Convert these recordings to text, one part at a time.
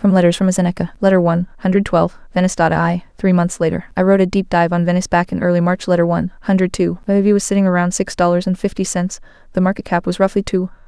From Letters from a Seneca. Letter 1, 112, Venice.ai. 3 months later. I wrote a deep dive on Venice back in early March. Letter 1, 102. VEV was sitting around $6.50. The market cap was roughly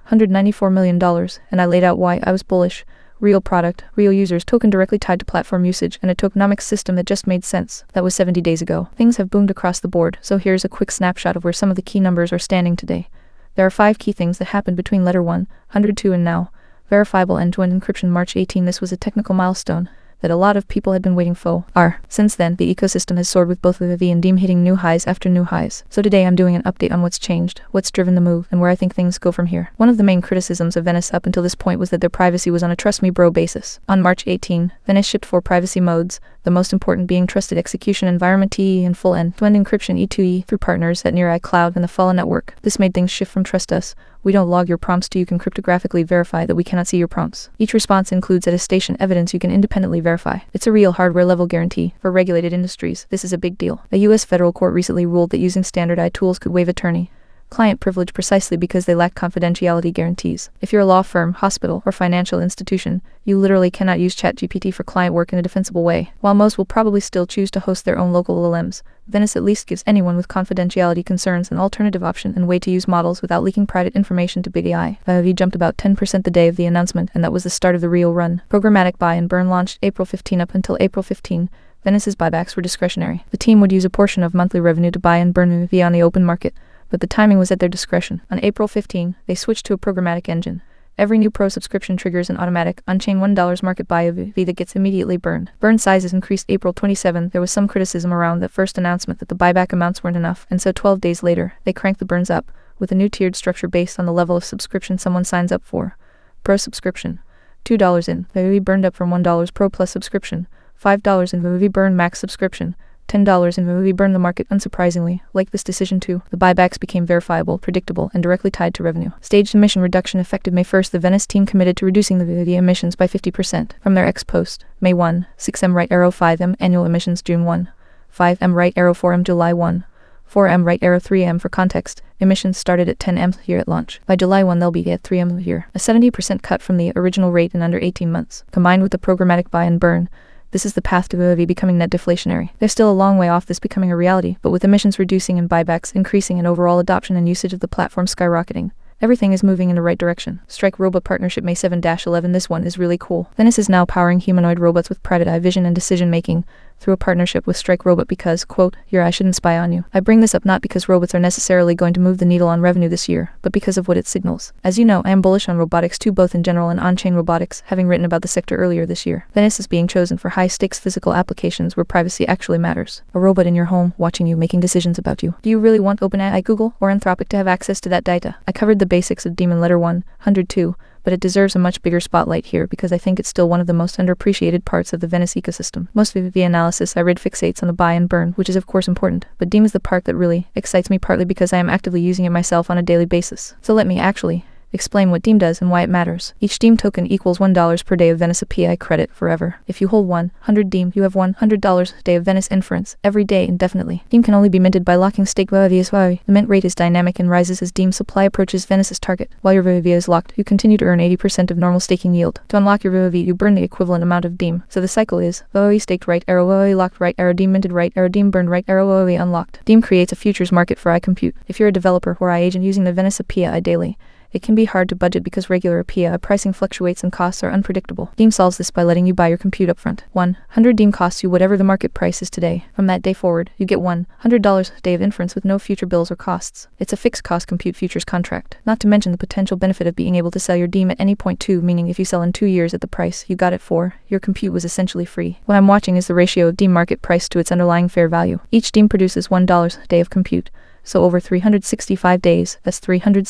$294 million, and I laid out why I was bullish. Real product, real users, token directly tied to platform usage, and a tokenomics system that just made sense. That was 70 days ago. Things have boomed across the board, so here's a quick snapshot of where some of the key numbers are standing today. There are 5 key things that happened between Letter 1, 102 and now. Verifiable end-to-end encryption March 18. This was a technical milestone that a lot of people had been waiting for. Since then, the ecosystem has soared with both VEV and Diem hitting new highs after new highs. So today I'm doing an update on what's changed, what's driven the move, and where I think things go from here. One of the main criticisms of Venice up until this point was that their privacy was on a trust me bro basis. On March 18, Venice shipped 4 privacy modes, the most important being Trusted Execution Environment TE and full end-to-end encryption E2E through partners at Near iCloud and the Follow network. This made things shift from trust us, we don't log your prompts to you can cryptographically verify that we cannot see your prompts. Each response includes attestation evidence you can independently verify. It's a real hardware level guarantee. For regulated industries, this is a big deal. A US federal court recently ruled that using standardized tools could waive attorney client privilege precisely because they lack confidentiality guarantees. If you're a law firm, hospital, or financial institution, you literally cannot use ChatGPT for client work in a defensible way. While most will probably still choose to host their own local LLMs, Venice at least gives anyone with confidentiality concerns an alternative option and way to use models without leaking private information to big AI. VEV jumped about 10% the day of the announcement, and that was the start of the real run. Programmatic buy and burn launched April 15. Up until April 15, Venice's buybacks were discretionary. The team would use a portion of monthly revenue to buy and burn VEV on the open market, but the timing was at their discretion. On April 15, they switched to a programmatic engine. Every new Pro subscription triggers an automatic, on-chain $1 market buy of VEV that gets immediately burned. Burn sizes increased April 27. There was some criticism around that first announcement that the buyback amounts weren't enough, and so 12 days later, they cranked the burns up, with a new tiered structure based on the level of subscription someone signs up for. Pro subscription, $2 in, VEV burned up from $1 Pro Plus subscription, $5 in VEV burn max subscription, $10 in VEV burn. The market, unsurprisingly, liked this decision too. The buybacks became verifiable, predictable, and directly tied to revenue. Staged emission reduction effective May 1. The Venice team committed to reducing the VEV emissions by 50% from their ex-post. May 1, 6M right arrow 5M annual emissions June 1, 5M right arrow 4M July 1, 4M right arrow 3M. For context, emissions started at 10M here at launch. By July 1 they'll be at 3M here, a 70% cut from the original rate in under 18 months. Combined with the programmatic buy and burn, this is the path to VEV becoming net deflationary. They're still a long way off this becoming a reality, but with emissions reducing and buybacks increasing and overall adoption and usage of the platform skyrocketing, everything is moving in the right direction. Strike Robot partnership May 7-11. This one is really cool. Venice is now powering humanoid robots with private eye vision and decision making through a partnership with Strike Robot because, quote, your eye shouldn't spy on you. I bring this up not because robots are necessarily going to move the needle on revenue this year, but because of what it signals. As you know, I am bullish on robotics too, both in general and on-chain robotics, having written about the sector earlier this year. Venice is being chosen for high-stakes physical applications where privacy actually matters. A robot in your home, watching you, making decisions about you. Do you really want OpenAI, Google, or Anthropic to have access to that data? I covered the basics of Demon Letter 1, 102, but it deserves a much bigger spotlight here because I think it's still one of the most underappreciated parts of the Venice ecosystem. Most of the analysis I read fixates on the buy and burn, which is of course important, but Diem is the part that really excites me, partly because I am actively using it myself on a daily basis. So let me actually explain what Diem does and why it matters. Each Diem token equals $1 per day of Venice API credit forever. If you hold 100 Diem, you have $100 a day of Venice inference, every day indefinitely. Diem can only be minted by locking stake VEV as well. The mint rate is dynamic and rises as Diem supply approaches Venice's target. While your VEV is locked, you continue to earn 80% of normal staking yield. To unlock your VEV, you burn the equivalent amount of Diem. So the cycle is VEV staked right arrow VEV locked right arrow Diem minted right arrow Diem burned right arrow VEV unlocked. Diem creates a futures market for iCompute. If you're a developer or iAgent using the Venice API daily, it can be hard to budget because regular API pricing fluctuates and costs are unpredictable. Diem solves this by letting you buy your compute upfront. 100 Diem costs you whatever the market price is today. From that day forward, you get $100 a day of inference with no future bills or costs. It's a fixed cost compute futures contract. Not to mention the potential benefit of being able to sell your Diem at any point too, meaning if you sell in 2 years at the price you got it for, your compute was essentially free. What I'm watching is the ratio of Diem market price to its underlying fair value. Each Diem produces $1 a day of compute. So over 365 days, that's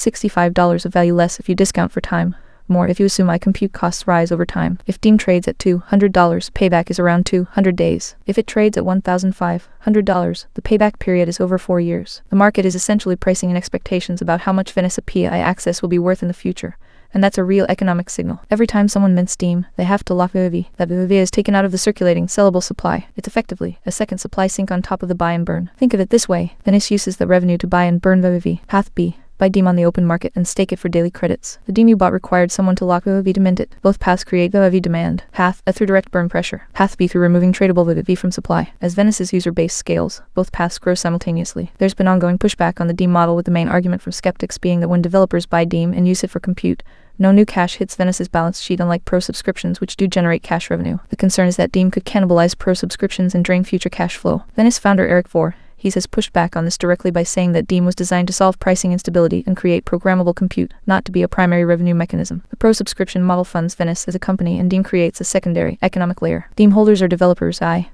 $365 of value less if you discount for time. More if you assume iCompute costs rise over time. If Diem trades at $200, payback is around 200 days. If it trades at $1,500, the payback period is over 4 years. The market is essentially pricing in expectations about how much Venice API access will be worth in the future. And that's a real economic signal. Every time someone mints Diem, they have to lock VEV. That VEV is taken out of the circulating, sellable supply. It's effectively a second supply sink on top of the buy and burn. Think of it this way. Venice uses the revenue to buy and burn VEV. Path B. buy Deem on the open market and stake it for daily credits. The Deem you bought required someone to lock VV to mint it. Both paths create VV demand. Path A through direct burn pressure. Path B through removing tradable VV from supply. As Venice's user base scales, both paths grow simultaneously. There's been ongoing pushback on the Deem model, with the main argument from skeptics being that when developers buy Deem and use it for compute, no new cash hits Venice's balance sheet, unlike Pro subscriptions, which do generate cash revenue. The concern is that Deem could cannibalize Pro subscriptions and drain future cash flow. Venice founder Eric Voorhees has pushed back on this directly by saying that Deem was designed to solve pricing instability and create programmable compute, not to be a primary revenue mechanism. The Pro subscription model funds Venice as a company, and Deem creates a secondary economic layer. Deem holders are developers,